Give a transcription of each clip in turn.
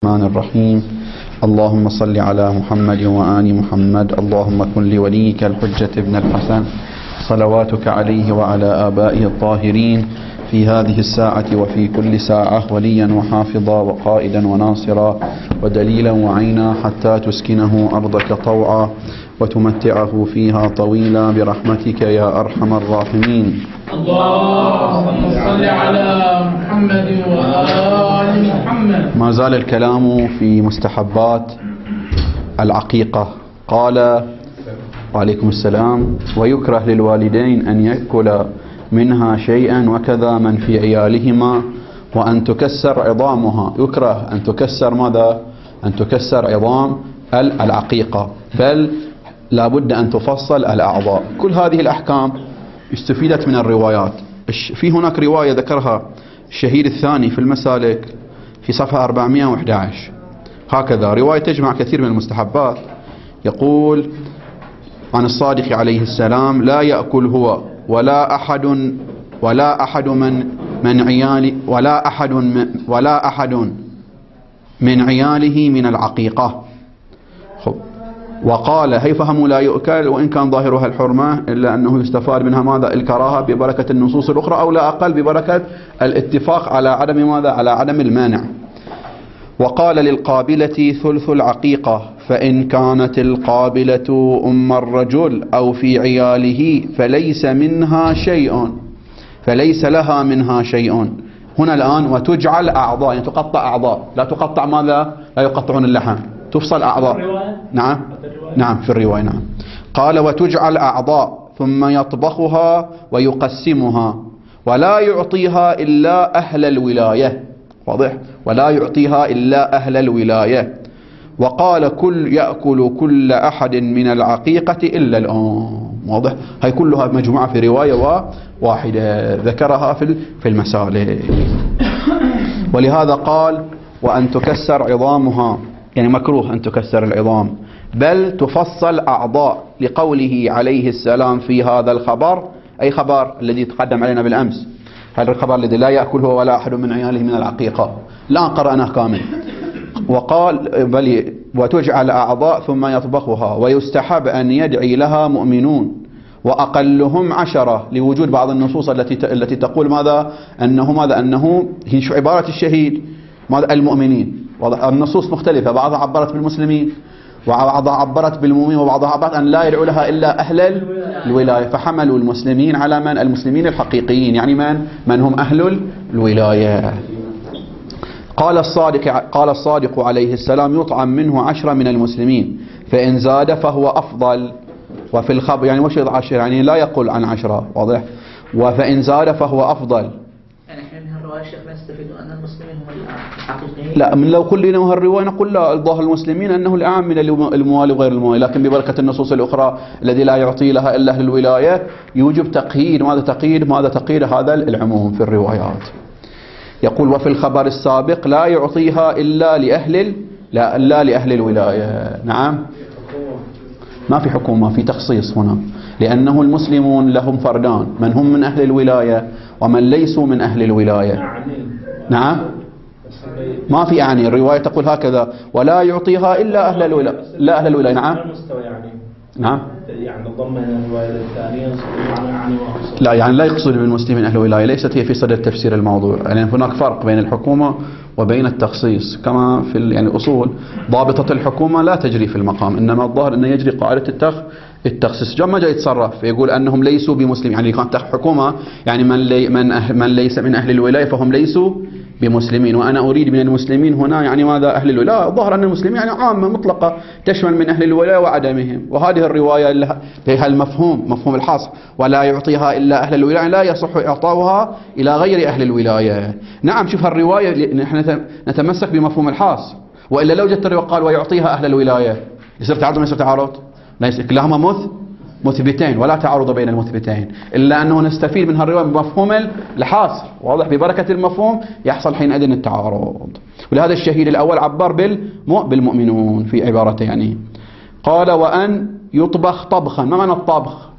الرحمن الرحيم. اللهم صل على محمد وآل محمد. اللهم كن لوليك الحجة ابن الحسن صلواتك عليه وعلى آبائه الطاهرين في هذه الساعة وفي كل ساعة وليا وحافظا وقائدا وناصرا ودليلا وعينا حتى تسكنه أرضك طوعا وتمتعه فيها طويلا برحمتك يا أرحم الراحمين. اللهم صل على محمد وآل محمد. ما زال الكلام في مستحبات العقيقة. قال وعليكم السلام: ويكره للوالدين أن يأكل منها شيئا وكذا من في عيالهما وأن تكسر عظامها. يكره أن تكسر ماذا؟ أن تكسر عظام العقيقة، بل لابد أن تفصل الأعضاء. كل هذه الأحكام استفيدت من الروايات. في هناك رواية ذكرها الشهيد الثاني في المسالك في صفحة 411 هكذا، رواية تجمع كثير من المستحبات. يقول عن الصادق عليه السلام: لا يأكل هو ولا أحد من عياله من العقيقة. وقال: هي فهموا لا يؤكل، وإن كان ظاهرها الحرمة إلا أنه يستفاد منها ماذا؟ الكراهة ببركة النصوص الأخرى، أو لا أقل ببركة الاتفاق على عدم ماذا؟ على عدم المانع. وقال: للقابلة ثلث العقيقة، فإن كانت القابلة أم الرجل أو في عياله فليس لها منها شيء. هنا الآن وتجعل أعضاء، يعني تقطع أعضاء، لا تقطع ماذا؟ لا يقطعون اللحم، تفصل أعضاء. نعم في الرواية. نعم. قال: وتجعل أعضاء ثم يطبخها ويقسمها ولا يعطيها إلا أهل الولاية. واضح؟ ولا يعطيها إلا أهل الولاية. وقال: يأكل كل أحد من العقيقة إلا الأم. واضح؟ هاي كلها مجموعة في رواية واحدة ذكرها في المسالك. ولهذا قال: وأن تكسر عظامها، يعني مكروه أن تكسر العظام، بل تفصل أعضاء، لقوله عليه السلام في هذا الخبر. أي خبر؟ الذي تقدم علينا بالأمس، هذا الخبر الذي لا يأكل هو ولا أحد من عياله من العقيقة، لا قرأناه كامل. وقال: بل وتجعل أعضاء ثم يطبخها، ويستحب أن يدعي لها مؤمنون وأقلهم 10، لوجود بعض النصوص التي تقول ماذا؟ أنه هي عبارة الشهيد ماذا؟ المؤمنين. النصوص مختلفة، بعضها عبرت بالمسلمين وبعضها عبرت بالمؤمنين وبعضها عبرت أن لا يدعو لها إلا أهل الولاية، فحملوا المسلمين على من؟ المسلمين الحقيقيين، يعني من هم أهل الولاية. قال الصادق عليه السلام: يطعم منه 10 من المسلمين، فإن زاد فهو أفضل. وفي الخبر يعني مش 10، يعني لا يقول عن 10. واضح؟ وفإن زاد فهو أفضل. يعني احنا من هالرواية الشيخ نستفيد أن المسلمين هم الحقيقيين. لا، من لو كلنا هالرواية نقول لا، ظاهر المسلمين أنه الأعم من الموالي وغير الموالي، لكن ببركة النصوص الأخرى الذي لا يعطي لها إلا أهل الولاية يوجب تقييد. ماذا تقييد هذا العموم في الروايات. يقول: وفي الخبر السابق: لا يعطيها إلا لأهل الولاية. نعم، ما في حكومة، في تخصيص هنا، لأنه المسلمون لهم فردان، من هم من أهل الولاية ومن ليسوا من أهل الولاية. نعم، ما في أعني. الرواية تقول هكذا: ولا يعطيها إلا أهل الولاية، لا أهل الولاية. نعم. نعم. يعني ضمن الرواية الثانية لا، يعني لا يقصد بالمسلمين أهل الولاية، ليست هي في صدر تفسير الموضوع. يعني هناك فرق بين الحكومة وبين التخصيص، كما في يعني الأصول ضابطة الحكومة لا تجري في المقام، إنما الظاهر أنه يجري قاعدة التخصيص. جمع جاي يتصرف يقول أنهم ليسوا بمسلم، يعني كانت حكومة يعني من ليس من أهل الولاية فهم ليسوا بمسلمين، وأنا أريد من المسلمين هنا يعني ماذا؟ أهل الولاية. ظهر أن المسلمين يعني عامة مطلقة تشمل من أهل الولاية وعدمهم. وهذه الرواية لها مفهوم الحصر: ولا يعطيها إلا أهل الولاية، لا يصح إعطاؤها إلى غير أهل الولاية. نعم، شوف الرواية، نحن نتمسك بمفهوم الحصر، وإلا لو جت الرواية قال: ويعطيها أهل الولاية، يصير تعارض ما يصير تعارض؟ لا يصير، كلاهما مثبتين ولا تعارض بين المثبتين، إلا أنه نستفيد من هالرواية بمفهوم الحاصر. واضح؟ ببركة المفهوم يحصل حينئذ التعارض. ولهذا الشهيد الأول عبر بالمؤمنون في عبارته. يعني قال: وأن يطبخ طبخا. ما معنى الطبخ؟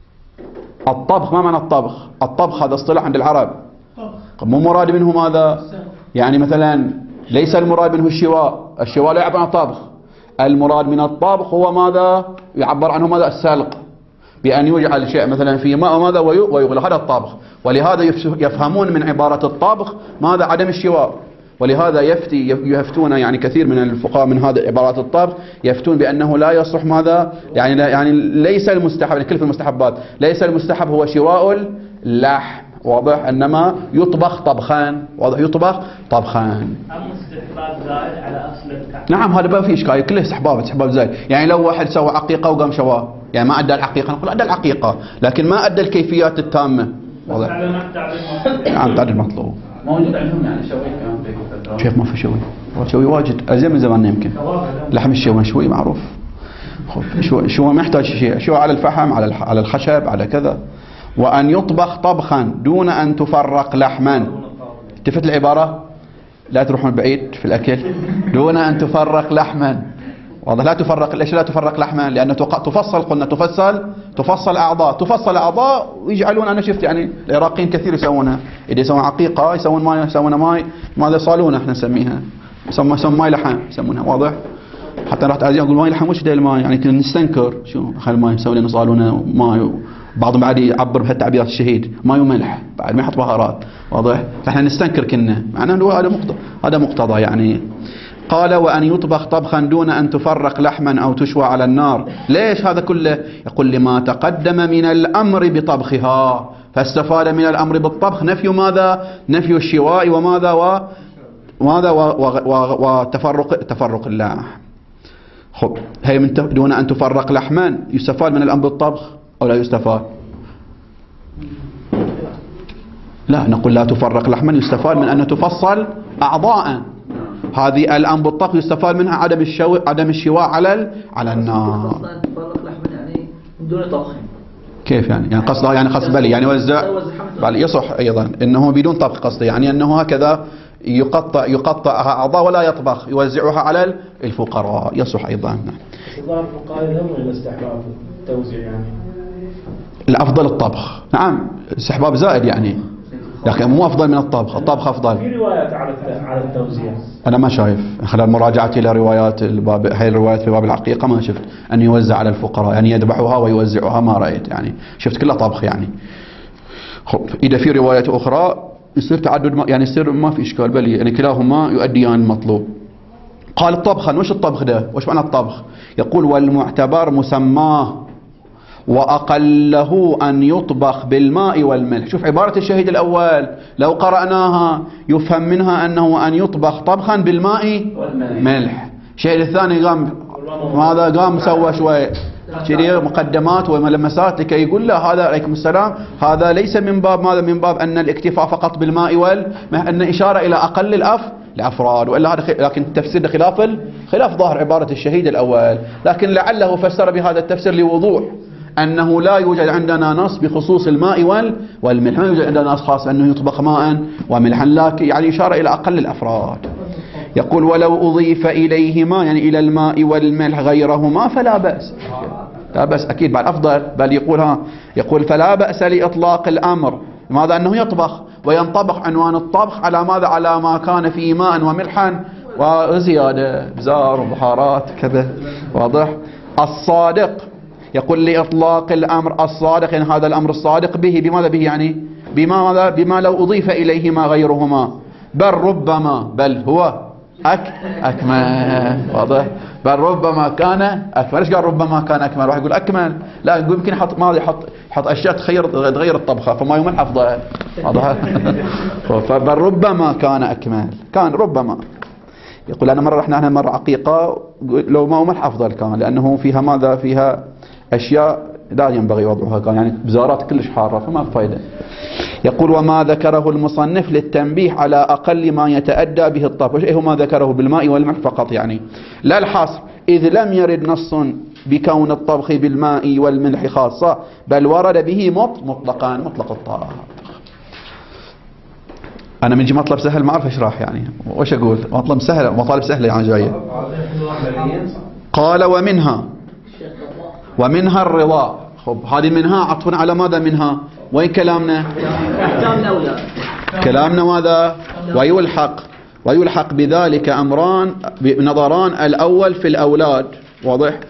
ما معنى الطبخ هذا اصطلاح عند العرب، مو مراد منه ماذا؟ يعني مثلا ليس المراد منه الشواء. الشواء لا يعبر عن الطبخ. المراد من الطبخ هو ماذا؟ يعبر عنه ماذا؟ السلق، بأن يجعل شيء مثلا في ماء وماذا ويغلى، هذا الطبخ. ولهذا يفهمون من عبارة الطبخ ماذا؟ عدم الشواء. ولهذا يفتون يعني كثير من الفقهاء من هذه عبارات الطبخ يفتون بأنه لا يصح ماذا؟ يعني ليس المستحب، يعني كل في المستحبات ليس المستحب هو شواء اللحم، واضح؟ إنما يطبخ طبخان، واضح؟ يطبخ طبخان. استحباب زائد على أصل التعبير. نعم هذا ما في إشكال، كله استحباب زائد. يعني لو واحد سوى عقيقة وقام شواه، يعني ما أدى العقيقة، نقول أدى العقيقة لكن ما أدى الكيفيات التامة، واضح؟ نعم تعديل مطلوب موجود عندهم يعني شوي كمان. شوف ما في شوي، شوي واجد أزين من زمان يمكن. لحم الشوي شوي معروف. شو ما يحتاج شيء، شو على الفحم على الخشب على كذا. وأن يطبخ طبخا دون أن تفرق لحما. اتفت العبارة؟ لا تروحون بعيد في الأكل. دون أن تفرق لحما، واضح؟ لا تفرق. ليش لا تفرق لحما؟ لأنه تفصل، قلنا تفصل أعضاء ويجعلون. أنا شفت يعني العراقيين كثير يسوونها، إذا يسوون عقيقة يسوون ماي ماذا صالونة احنا نسميها، يسمون ماي لحم يسمونها، واضح؟ حتى رحت أزياء أقول ماي لحم وش ده الماي؟ يعني كنا نستنكر شو خل الماي يسوي لنا صالونة ماي. بعضهم بعد يعبر بهالتعبيرات الشهيد ماي وملح، بعد ما يحط بهارات، واضح؟ فاحنا نستنكر كنا، معناه هذا مقتضى يعني. قال وأن يطبخ طبخا دون أن تفرق لحما أو تشوى على النار. ليش هذا كله؟ يقول لما تقدم من الأمر بطبخها، فاستفاد من الأمر بالطبخ نفي ماذا؟ نفي الشواء وماذا وتفرق اللحم. خب هي من دون أن تفرق لحما، يستفاد من الأمر بالطبخ أو لا يستفاد؟ لا، نقول لا تفرق لحما يستفاد من أن تفصل أعضاء. هذه الآن بالطبخ يستفاد منها عدم الشواء على النار. تفرق لحما يعني بدون طبخ. كيف يعني قصده يعني قصد بلي يعني وزع بل يصح أيضا إنه بدون طبخ، قصده يعني أنه هكذا يقطع أعضاء ولا يطبخ، يوزعها على الفقراء، يصح أيضا. استحباب الفقهاء يذهبون إلى استحباب التوزيع يعني الأفضل الطبخ. نعم استحباب زائد يعني، لكن مو أفضل من الطبخ. الطبخ أفضل. في روايات على التوزيع. أنا ما شايف خلال مراجعتي إلى روايات هاي الروايات في باب العقيقة ما شفت أن يوزع على الفقراء، يعني يذبحوها ويوزعوها، ما رأيت يعني، شفت كلها طبخ يعني. خب إذا في روايات أخرى يصير تعدد، يعني يصير ما في إشكال بل يعني كلاهما يؤديان المطلوب. قال طبخا، وش الطبخ ده؟ وش معنى الطبخ؟ يقول والمعتبر مسماه وأقله أن يطبخ بالماء والملح. شوف عبارة الشهيد الأول لو قرأناها يفهم منها أنه أن يطبخ طبخا بالماء والملح. الشهيد الثاني قام سوى شوية مقدمات وملمسات لكي يقول له هذا عليكم السلام، هذا ليس من باب ماذا؟ من باب أن الاكتفاء فقط بالماء أن إشارة إلى أقل الأفراد، وإلا هذا لكن التفسير خلاف ظاهر عبارة الشهيد الأول، لكن لعله فسر بهذا التفسير لوضوح أنه لا يوجد عندنا نص بخصوص الماء والملح، ما يوجد عندنا نص خاص أنه يطبخ ماء وملحا، لكن يعني إشارة إلى أقل الأفراد. يقول ولو أضيف إليهما يعني إلى الماء والملح غيرهما فلا بأس. لا بأس أكيد بعد أفضل، بل يقول فلا بأس لإطلاق الأمر ماذا؟ أنه يطبخ وينطبق عنوان الطبخ على ماذا؟ على ما كان فيه ماء وملحا وزيادة بزار وبحارات كذا، واضح؟ الصادق يقول لإطلاق الأمر الصادق، يعني هذا الأمر الصادق به بماذا؟ به يعني بما لو أضيف إليهما غيرهما، بل هو أكمل، واضح؟ بل ربما كان أكمل. ليش قال ربما كان أكمل؟ راح يقول أكمل، لا يقول يمكن يحط أشياء تغير الطبخة فما يملح أفضل، واضح؟ فبل ربما كان أكمل، كان ربما. يقول أنا مرة رحنا مرة عقيقة لو ما ملح أفضل كان، لأنه فيها ماذا؟ فيها أشياء لا ينبغي وضعها، كان يعني بزارات كلش حارة فما فايدة. يقول وما ذكره المصنف للتنبيه على أقل ما يتأدى به الطبخ. وش هو ما ذكره؟ بالماء والملح فقط يعني، لا الحصر، إذ لم يرد نص بكون الطبخ بالماء والملح خاصة، بل ورد به مطلقا، مطلق الطبخ. أنا من جي مطلب سهل ما أعرف أشرح يعني، وش أقول؟ مطلب سهل، مطالب سهلة يعني جاية. قال ومنها الرضا. خب هذه منها عطفنا على ماذا؟ منها وين كلامنا؟ كلامنا ماذا؟ ويلحق ويلحق بذلك أمران نظران: الأول في الأولاد، واضح؟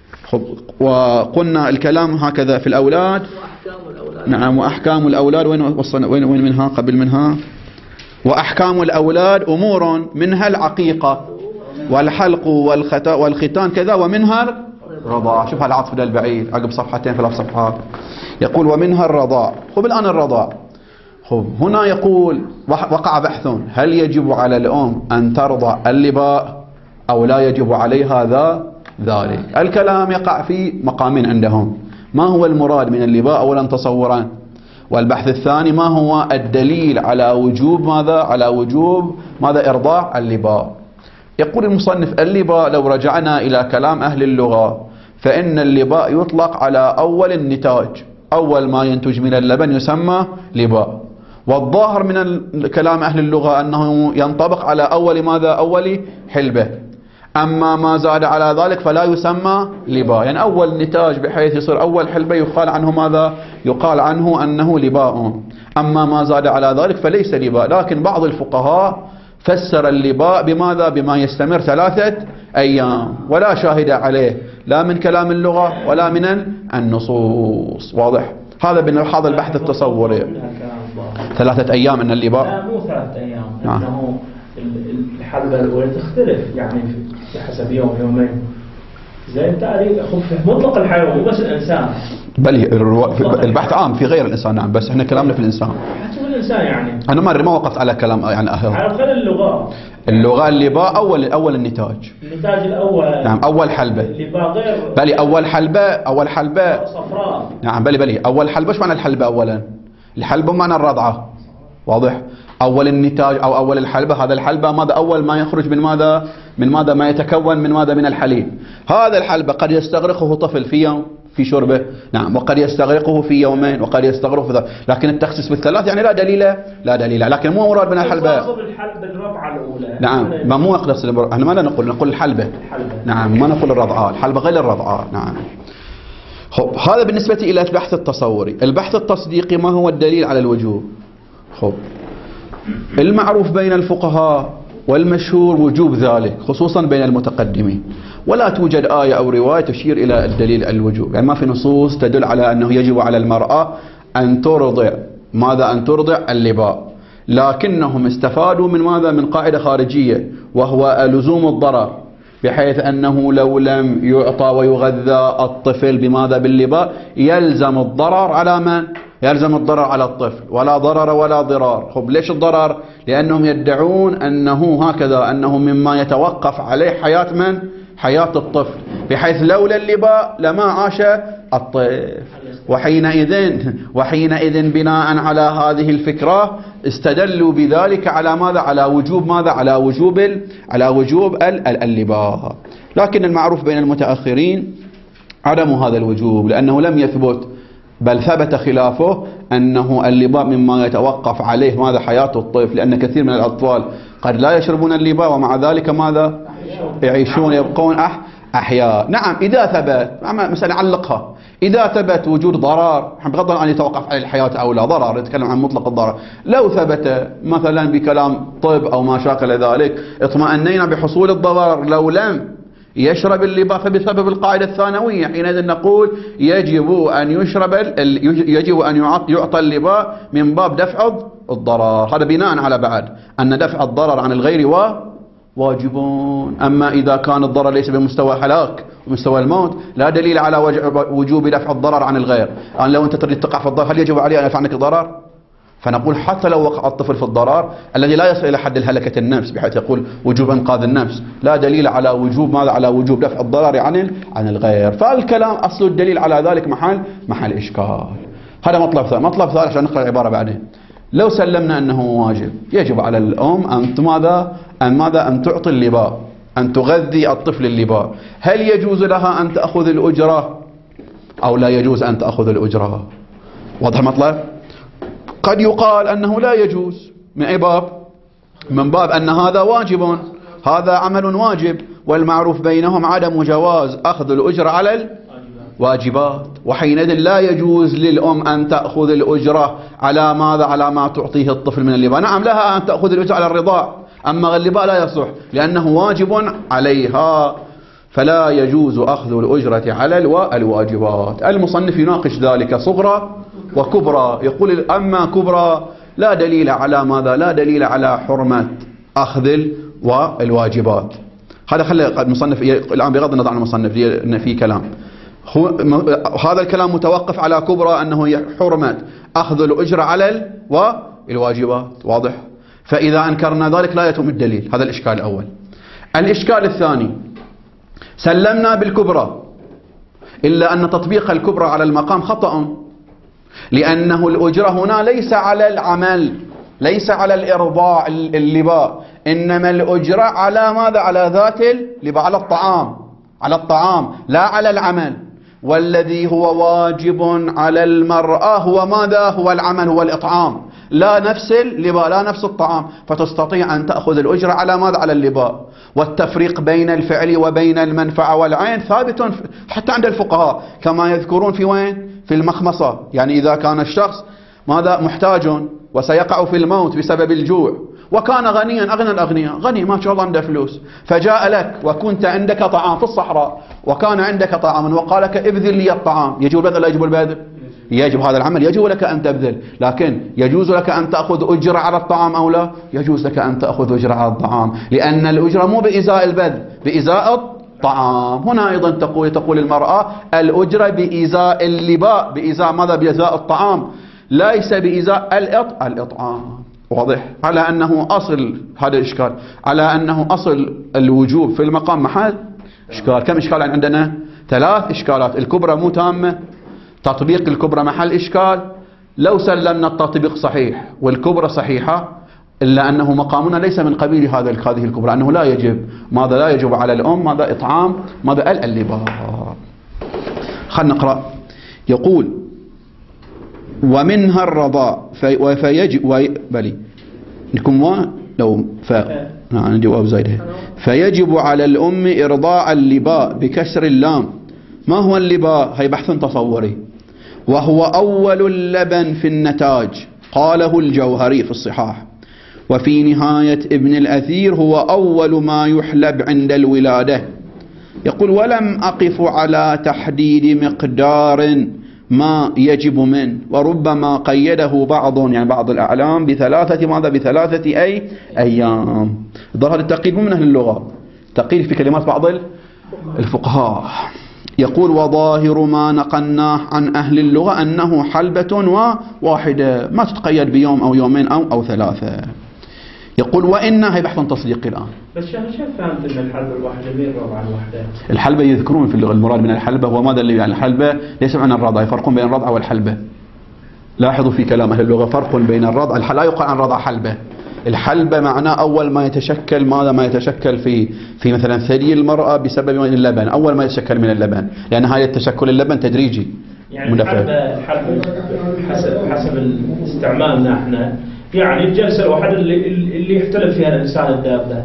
وقلنا الكلام هكذا في الأولاد. نعم. وأحكام الأولاد وين منها قبل منها؟ وأحكام الأولاد أمور منها العقيقة والحلق والختان كذا، ومنها الرضاع. شوف هالعطف ده البعيد عقب صفحتين 3 صفحات يقول ومنها الرضاع. خب الآن الرضاع، خب هنا يقول وقع بحث: هل يجب على الأم أن ترضع اللباء أو لا يجب عليها ذلك؟ الكلام يقع في مقامين عندهم: ما هو المراد من اللباء أولا تصورا، والبحث الثاني ما هو الدليل على وجوب ماذا؟ على وجوب ماذا؟ إرضاع اللباء. يقول المصنف: اللباء لو رجعنا إلى كلام أهل اللغة فإن اللباء يطلق على أول النتاج، أول ما ينتج من اللبن يسمى لباء. والظاهر من كلام أهل اللغة أنه ينطبق على أول ماذا؟ أول حلبة. أما ما زاد على ذلك فلا يسمى لباء، يعني أول نتاج بحيث يصير أول حلبة يقال عنه ماذا؟ يقال عنه أنه لباء. أما ما زاد على ذلك فليس لباء. لكن بعض الفقهاء فسر اللباء بماذا؟ بما يستمر 3 أيام، ولا شاهد عليه لا من كلام اللغة ولا من النصوص. واضح؟ هذا البحث التصوري. 3 أيام أن اللباء، لا مو 3 أيام. نعم. أنه الحلبة الأولى تختلف يعني بحسب يوم يومين زي التاريخ. مطلق الحيوان مو بس الإنسان، بل البحث عام في غير الإنسان. نعم، بس احنا كلامنا في الإنسان. حتى الإنسان يعني أنا ما وقفت على كلام يعني على خلال اللغة اللباء أول النتاج الأول. نعم، أول حلبة. اللباء غير بل أول حلبة صفراء. نعم، بل أول حلبة. ايش معنى الحلبة أولا؟ الحلبة معنى الرضعة، واضح؟ أول النتاج أو أول الحلبة، هذا الحلبة ماذا؟ أول ما يخرج من ماذا؟ ما يتكون من ماذا؟ من الحليب. هذا الحلبة قد يستغرقه طفل في يوم في شربه، نعم، وقد يستغرقه في يومين، وقد يستغرقه في لكن التخصيص بالثلاث يعني لا دليل، لكن مو مراد من الحلبة. الحلبة الرضعة الأولى. نعم، ما مو نقص، احنا ما نقول الحلبة. نعم، ما نقول الرضعة. الحلبة غير الرضعة. نعم. خب هذا بالنسبة إلى البحث التصوري. البحث التصديقي: ما هو الدليل على الوجوب؟ خب المعروف بين الفقهاء والمشهور وجوب ذلك، خصوصا بين المتقدمين، ولا توجد آية أو رواية تشير إلى الدليل الوجوب. يعني ما في نصوص تدل على أنه يجب على المرأة أن ترضع ماذا؟ أن ترضع اللباء. لكنهم استفادوا من ماذا؟ من قاعدة خارجية، وهو لزوم الضرر، بحيث أنه لو لم يعطى ويغذى الطفل بماذا؟ باللباء، يلزم الضرر على من؟ يلزم الضرر على الطفل، ولا ضرر ولا ضرار. خب ليش الضرر؟ لأنهم يدعون أنه هكذا، أنه مما يتوقف عليه حياة من؟ حياة الطفل، بحيث لولا اللباء لما عاش الطفل. وحينئذ بناء على هذه الفكرة استدلوا بذلك على ماذا؟ على وجوب ماذا؟ على وجوب اللباء. لكن المعروف بين المتأخرين عدم هذا الوجوب، لأنه لم يثبت، بل ثبت خلافه، أنه اللباء مما يتوقف عليه ماذا؟ حياة الطفل، لأن كثير من الأطفال قد لا يشربون اللباء ومع ذلك ماذا؟ يعيشون، يبقون أحياء. نعم، إذا ثبت، مثلا علقها، إذا ثبت وجود ضرر، بغض النظر أن يتوقف على الحياة أو لا، ضرر، يتكلم عن مطلق الضرر. لو ثبت مثلا بكلام طب أو ما شاكل ذلك اطمأنينا بحصول الضرر. لو لم يشرب اللباء فبسبب القاعدة الثانوية، حينئذ نقول يجب أن يعطى اللباء من باب دفع الضرر. هذا بناء على بعد أن دفع الضرر عن الغير واجبون. أما إذا كان الضرر ليس بمستوى هلاك ومستوى الموت، لا دليل على وجوب دفع الضرر عن الغير. يعني لو أنت تريد تقع في الضرر، هل يجب علي أن يدفع عنك الضرر؟ فنقول حتى لو وقع الطفل في الضرر الذي لا يصل إلى حد الهلكة النفس، بحيث يقول وجوب إنقاذ النفس، لا دليل على وجوب ماذا؟ على وجوب دفع الضرر عن الغير. فالكلام أصل الدليل على ذلك محل إشكال. هذا مطلب ثاني. مطلب ثالث عشان نقرأ العبارة بعدين: لو سلمنا أنه واجب، يجب على الأم أن تعطي اللباء، أن تغذي الطفل اللباء. هل يجوز لها أن تأخذ الأجرة أو لا يجوز أن تأخذ الأجرة؟ واضح المطلب؟ قد يقال أنه لا يجوز من أي باب؟ من باب أن هذا واجب، هذا عمل واجب، والمعروف بينهم عدم جواز أخذ الأجرة على الواجبات، وحينئذ لا يجوز للأم أن تأخذ الأجرة على ماذا؟ على ما تعطيه الطفل من اللباء. نعم، لها أن تأخذ الأجرة على الرضاع، أما اللباء لا يصح لأنه واجب عليها، فلا يجوز أخذ الأجرة على الواجبات. المصنف يناقش ذلك صغرى وكبرى، يقول أما كبرى لا دليل على ماذا؟ لا دليل على حرمة أخذ الواجبات. هذا خلى المصنف الآن بغض النظر عن المصنف لأن في كلام، هذا الكلام متوقف على كبرى أنه حرمة أخذ الأجرة على الواجبات، واضح؟ فإذا أنكرنا ذلك لا يتم الدليل. هذا الإشكال الأول. الإشكال الثاني، سلمنا بالكبرى إلا أن تطبيق الكبرى على المقام خطأ، لأنه الأجرة هنا ليس على العمل، ليس على الإرضاع اللباء، إنما الأجرة على ماذا؟ على ذات اللباء، على الطعام، على الطعام لا على العمل. والذي هو واجب على المرأة هو ماذا؟ هو العمل، هو الإطعام، لا نفس اللباء، لا نفس الطعام. فتستطيع أن تأخذ الأجرة على ماذا؟ على اللباء. والتفريق بين الفعل وبين المنفعة والعين ثابت حتى عند الفقهاء، كما يذكرون في وين؟ في المخمصة. يعني إذا كان الشخص ماذا؟ محتاج وسيقع في الموت بسبب الجوع، وكان غنيا أغنى الأغنياء، غني ما شاء الله عنده فلوس، فجاء لك وكنت عندك طعام في الصحراء، وكان عندك طعام وقال لك ابذل لي الطعام، يجب البذل لا يجب البذل؟ يجب هذا العمل، يجب لك أن تبذل، لكن يجوز لك أن تأخذ أجرة على الطعام أو لا؟ يجوز لك أن تأخذ أجرة على الطعام، لأن الأجرة مو بإزاء البذل، بإزاء الطعام. هنا أيضا تقول المرأة الأجرة بإزاء اللباء، بإزاء ماذا؟ بإزاء الطعام، ليس بإزاء الإطعام. واضح؟ على أنه أصل هذا الإشكال، على أنه أصل الوجوب في المقام محل إشكال. كم إشكال عندنا؟ 3 إشكالات. الكبرى مو تامة، تطبيق الكبرى محل إشكال. لو سلمنا التطبيق صحيح والكبرى صحيحة، إلا أنه مقامنا ليس من قبيل هذه الكبرى، أنه لا يجب ماذا؟ لا يجب على الأم ماذا؟ إطعام ماذا؟ اللباء. خلنا نقرأ. يقول ومنها الرضاء فيجب بلي نكون لو نعم جواب زايده. فيجب على الأم إرضاع اللباء بكسر اللام. ما هو اللباء؟ هي بحث تصوري، وهو أول اللبن في النتاج، قاله الجوهري في الصحاح. وفي نهاية ابن الأثير هو أول ما يحلب عند الولادة. يقول ولم أقف على تحديد مقدار ما يجب منه، وربما قيده بعض يعني بعض الأعلام بثلاثة ماذا؟ بثلاثة أيام. ظهر التقييد من أهل اللغة، تقييد في كلمات بعض الفقهاء. يقول وظاهر ما نقلناه عن أهل اللغة أنه حلبة واحدة، ما تتقيد بيوم أو يومين أو 3. يقول وإنها هي بحث تصديقي الآن. بس شيخ فهمت أن الحلبة الواحدة مين الرضع الواحدة؟ الحلبة يذكرون في اللغة المراد من الحلبة هو ماذا اللي يعني الحلبة ليس معنى الرضع، يفرقون بين الرضع والحلبة. لاحظوا في كلام أهل اللغة فرق بين الرضع، لا يقال عن رضع حلبة. الحلبة معناه أول ما يتشكل ماذا؟ ما يتشكل في مثلا ثدي المرأة بسبب اللبن، أول ما يتشكل من اللبن، لأن هذا التشكل اللبن تدريجي. يعني الحلبة حسب استعمالنا احنا يعني الجلسة الواحدة اللي يختلف فيها الإنسان الدابة.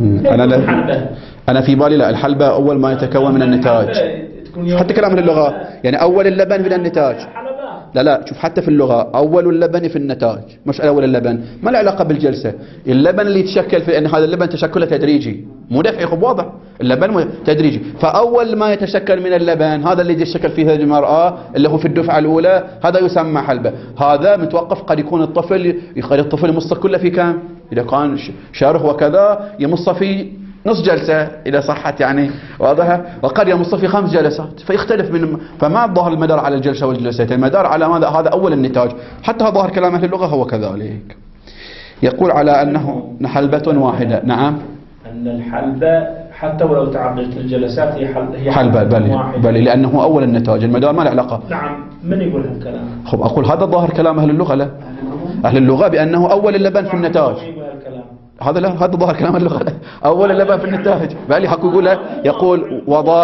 أنا في بالي لا، الحلبة أول ما يتكون من النتاج، حتى كلام اللغة يعني أول اللبن من النتاج. لا شوف حتى في اللغة أول اللبن في النتاج، مش أول اللبن، ما له علاقة بالجلسة. اللبن اللي يتشكل في أن هذا اللبن تشكله تدريجي مو دفعي، خب واضح اللبن تدريجي. فأول ما يتشكل من اللبن هذا اللي يتشكل فيه هذه المرأة اللي هو في الدفعة الأولى، هذا يسمى حلبة. هذا متوقف، قد يكون الطفل يمص كله في كم؟ إذا كان شارخ وكذا يمص في نص جلسة إذا صحت يعني واضحة، وقد يمص في 5 جلسات، فيختلف فما ظهر المدار على الجلسة والجلستين، المدار على ماذا؟ هذا أول النتاج. حتى ظاهر كلام أهل اللغة هو كذلك. يقول على أنه حلبة واحدة. نعم أن الحلبة حتى ولو تعددت الجلسات هي حلبة بل لأنه أول النتاج، المدار ما له علاقة. نعم من يقول هالكلام؟ خب أقول هذا ظاهر كلام أهل اللغة. لا أهل اللغة بأنه أول اللبن في النتاج، هذا لا، هذا ظاهر كلام اللغة. أول اللبن في النتاج بالي حق يقول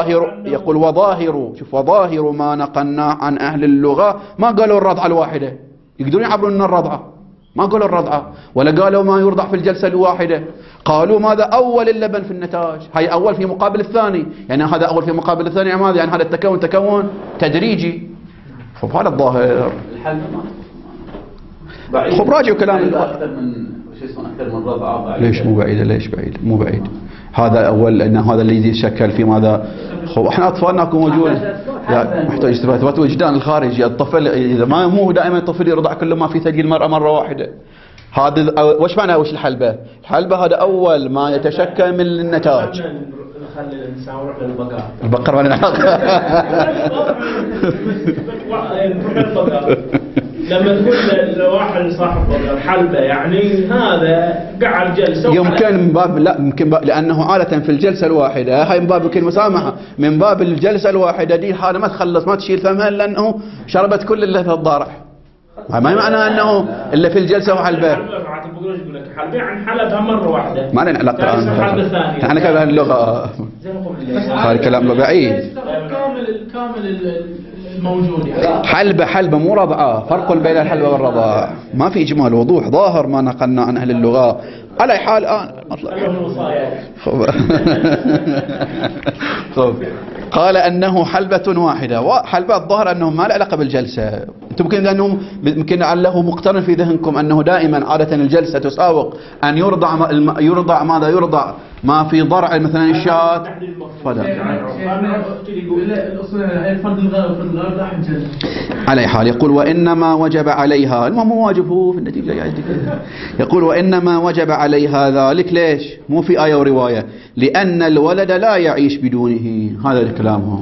وظاهر شوف وظاهر ما نقلناه عن أهل اللغة ما قالوا الرضعة الواحدة، يقدرون يعبرون لنا الرضعة، ما قالوا الرضعة ولا قالوا ما يرضع في الجلسة الواحدة، قالوا ماذا؟ أول اللبن في النتاج. هاي أول في مقابل الثاني، يعني هذا أول في مقابل الثاني يعني ماذا؟ يعني هذا تكون تدريجي. خب هذا الظاهر. الحلبة خب راجعوا كلام أكثر من شو اسمه أكثر من ربعة بعيدة. ليش مو بعيدة؟ ليش بعيدة؟ مو بعيد. هذا أول، أن هذا اللي يتشكل في ماذا؟ احنا أطفالنا اكو موجود، لا محتاج اثبات وجدان الخارجي. الطفل إذا ما مو دائما الطفل يرضع كل ما في ثدي المرأة مرة واحدة. هذا وش معنى وش الحلبة؟ الحلبة هذا أول ما يتشكل من النتاج. نخلي الإنسان يروح للبقر. البقر وين لما تقول لواحد صاحب حلبة يعني هذا قاعد جلسة يمكن من باب، لا يمكن لأنه عادة في الجلسة الواحدة هاي من باب يمكن مسامحة، من باب الجلسة الواحدة دي هذا ما تخلص ما تشيل فمها لأنه شربت كل اللي في الضارع. ما معنى أنه إلا في الجلسة وحلبة. يقول لك حلبة عن حلبها مرة واحدة. ما لنا علاقة الآن. احنا كلام اللغة. هذا كلام بعيد. كامل الموجود يعني. حلبة مو رضعة، فرق بين الحلبة والرضاع. ما في إجمال وضوح ظاهر ما نقلنا عن أهل اللغة. على حال الآن قال أنه حلبة واحدة. وحلبة الظاهر أنه ما له علاقة بالجلسة. أنتم يمكن لعله مقترن في ذهنكم أنه دائما عادة الجلسة تساوق أن يرضع ماذا يرضع ما في ضرع مثلا الشاة. على حال يقول وإنما وجب عليها، المهم واجب هو في النتيجة. يقول وإنما وجب عليها ذلك. ليش؟ مو في آية ورواية، لأن الولد لا يعيش بدونه. هذا الكلام هو.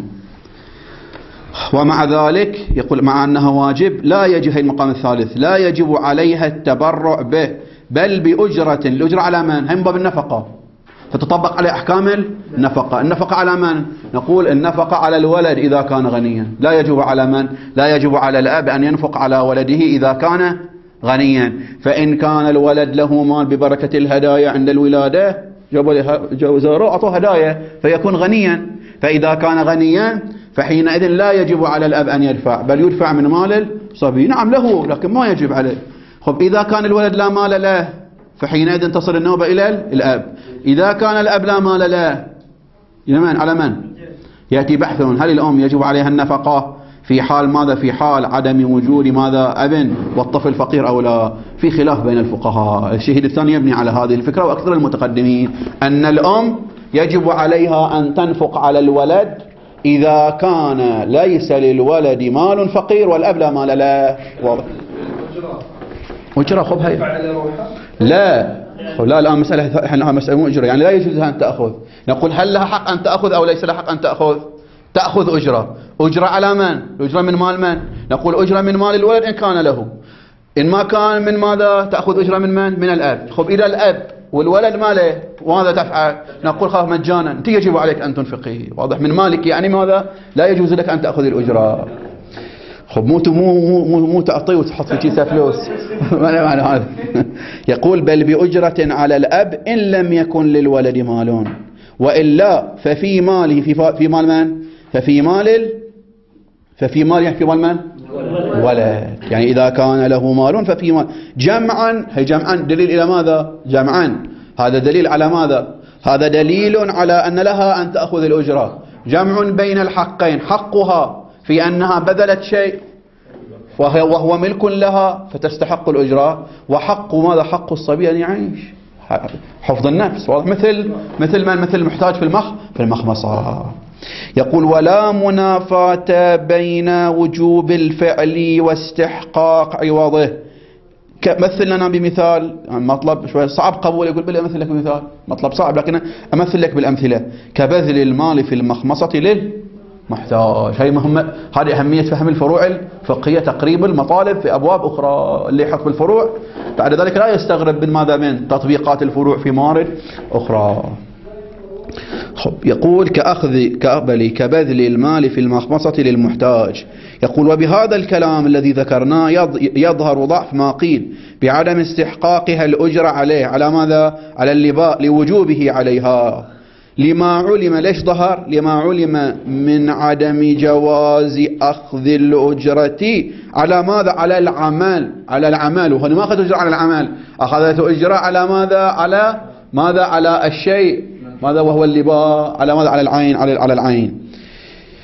ومع ذلك يقول مع أنها واجب لا يجب، هي المقام الثالث، لا يجب عليها التبرع به بل بأجرة. الأجرة على من؟ هم باب النفقة، فتطبق عليه أحكام النفقة. النفقة على من؟ نقول النفقة على الولد إذا كان غنيا. لا يجب على من؟ لا يجب على الأب أن ينفق على ولده إذا كان غنيا. فإن كان الولد له مال ببركة الهدايا عند الولادة جوزوا أعطوه هدايا فيكون غنيا. فإذا كان غنيا فحينئذ لا يجب على الأب أن يدفع، بل يدفع من مال الصبي. نعم له لكن ما يجب عليه. خب إذا كان الولد لا مال له فحينئذ تصل النوبة إلى الأب. إذا كان الأب لا مال له على من؟ يأتي بحث هل الأم يجب عليها النفقة في حال ماذا؟ في حال عدم وجود ماذا؟ أب والطفل فقير أو لا. في خلاف بين الفقهاء. الشهيد الثاني يبني على هذه الفكرة وأكثر المتقدمين أن الأم يجب عليها أن تنفق على الولد إذا كان ليس للولد مال فقير والأب لا مال له. واضح؟ أجرة خب هي لا الآن مسألة احنا مسألة مو أجرة، يعني لا يجوز أن تأخذ. نقول هل لها حق أن تأخذ أو ليس لها حق أن تأخذ؟ تأخذ أجرة. أجرة على من؟ الأجرة من مال من؟ نقول أجرة من مال الولد إن كان له. إن ما كان من ماذا؟ تأخذ أجرة من من؟ من الأب. خب إذا الأب والولد ماله وماذا تفعل؟ نقول خلاص مجانا أنت يجب عليك أن تنفقيه. واضح؟ من مالك يعني ماذا؟ لا يجوز لك أن تأخذ الأجرة. خب مو تعطيه وتحط في كيسه فلوس. ما معنى هذا؟ يقول بل بأجرة على الأب إن لم يكن للولد مال، وإلا ففي ماله في مال من؟ ففي مال من؟ ولد. يعني إذا كان له مال ففي مال. جمعا، هي جمعا دليل إلى ماذا؟ جمعا هذا دليل على ماذا؟ هذا دليل على أن لها أن تأخذ الأجرة. جمع بين الحقين، حقها في أنها بذلت شيء وهو ملك لها فتستحق الأجرة، وحق ماذا؟ حق الصبي أن يعيش حفظ النفس. مثل المحتاج في المخمصة. يقول ولا منافاة بين وجوب الفعل واستحقاق عوضه. مثل لنا بمثال، مطلب شوية صعب قبول، يقول بل أمثل لك بمثال، مطلب صعب لكن أمثل لك بالأمثلة. كبذل المال في المخمصة للمحتاج. هي مهمة، هذه أهمية فهم الفروع الفقهية، تقريب المطالب في أبواب أخرى. اللي يحط بالفروع بعد ذلك لا يستغرب من ماذا؟ من تطبيقات الفروع في موارد أخرى. يقول كبذل المال في المخمصة للمحتاج. يقول وبهذا الكلام الذي ذكرناه يظهر ضعف ما قيل بعدم استحقاقها الأجر عليه. على ماذا؟ على اللباء لوجوبه عليها. لما علم، ليش ظهر؟ لما علم من عدم جواز أخذ الأجرة على ماذا؟ على العمل. وهنا ما أخذ أجرة على العمل، أخذت أجرة على ماذا؟ على ماذا؟ على الشيء ماذا؟ وهو اللباء. على ماذا؟ على العين. على العين.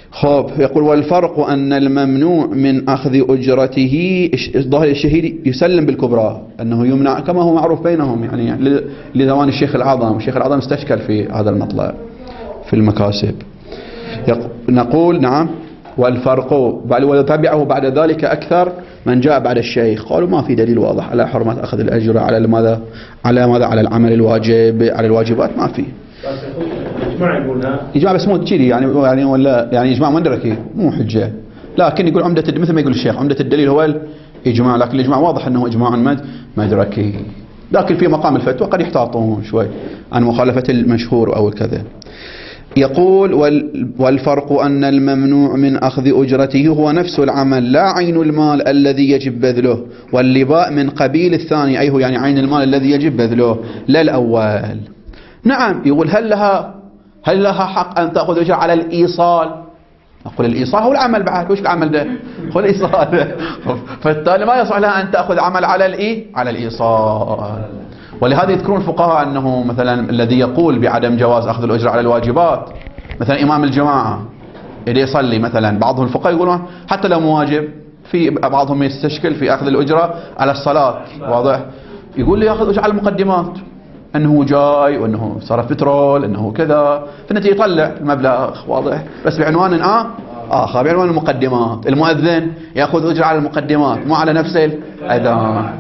خب يقول والفرق أن الممنوع من أخذ أجرته ظاهر الشهيد يسلم بالكبرى أنه يمنع كما هو معروف بينهم يعني لدوان الشيخ الأعظم. الشيخ الأعظم استشكل في هذا المطلب في المكاسب. نقول نعم والفرق ويتبعه بعد ذلك أكثر من جاء بعد الشيخ قالوا ما في دليل واضح على حرمة أخذ الأجرة على ماذا على العمل الواجب على الواجبات ما في. إجماع بس مو كذي يعني ولا يعني إجماع مدركي مو حجة، لكن يقول عمدة مثل ما يقول الشيخ عمدة الدليل هو الإجماع، لكن الإجماع واضح أنه إجماع مدركي، لكن في مقام الفتوى قد يحتاطون شوي عن مخالفة المشهور أو كذا. يقول والفرق أن الممنوع من أخذ أجرته هو نفس العمل لا عين المال الذي يجب بذله، واللباء من قبيل الثاني أي هو يعني عين المال الذي يجب بذله لا الأول. نعم يقول هل لها حق أن تأخذ أجرة على الإيصال؟ أقول الإيصال هو العمل بعد وش العمل ده؟ هو الإيصال فالتالي ما يصح لها أن تأخذ عمل على الإيصال. ولهذا يذكرون الفقهاء أنه مثلا الذي يقول بعدم جواز أخذ الأجرة على الواجبات مثلا إمام الجماعة إذا يصلي مثلا، بعضهم الفقهاء يقولون حتى لو مواجب في بعضهم يستشكل في أخذ الأجرة على الصلاة واضح، يقول لي يأخذ أجرة على المقدمات أنه جاي وأنه صرف بترول أنه كذا، فالنتيجة يطلع المبلغ واضح بس بعنوان آخر بعنوان المقدمات. المؤذن يأخذ أجرة على المقدمات مو على نفس الأذان.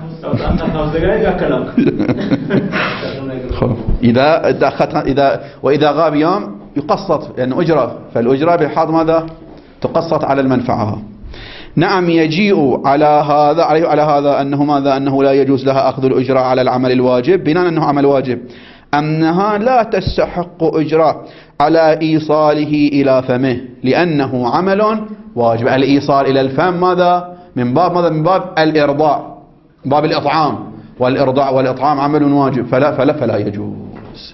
وإذا غاب يوم يقسط لأن يعني أجرة، فالأجرة بحاض ماذا تقسط على المنفعة. نعم يجيء على هذا أنه ماذا أنه لا يجوز لها أخذ الأجرة على العمل الواجب بناء أنه عمل واجب، أنها لا تستحق أجرة على إيصاله إلى فمه لأنه عمل واجب. الإيصال إلى الفم ماذا من باب الإرضاع، باب الإطعام، والإرضاع والإطعام عمل واجب فلا يجوز.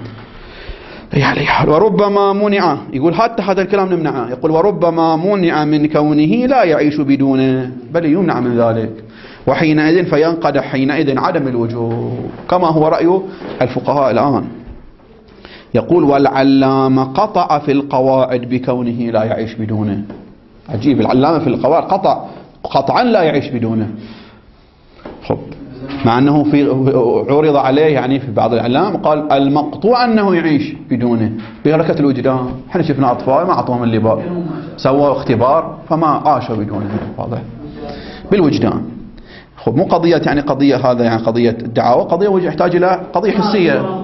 وربما منع يقول حتى هذا الكلام نمنعه، يقول وربما منع من كونه لا يعيش بدونه بل يمنع من ذلك، وحينئذ فينقدح حينئذ عدم الوجوب كما هو رأي الفقهاء الآن. يقول والعلامة قطع في القواعد بكونه لا يعيش بدونه. عجيب العلامة في القواعد قطعا لا يعيش بدونه. خب مع أنه عرض عليه يعني في بعض الإعلام قال المقطوع أنه يعيش بدونه بهلكة الوجدان. احنا شفنا أطفال ما أعطوهم اللباء سووا اختبار فما عاشوا بدونه واضح بالوجدان. خب مو قضية يعني قضية هذا يعني قضية الدعاوى، قضية يحتاج إلى قضية حسية،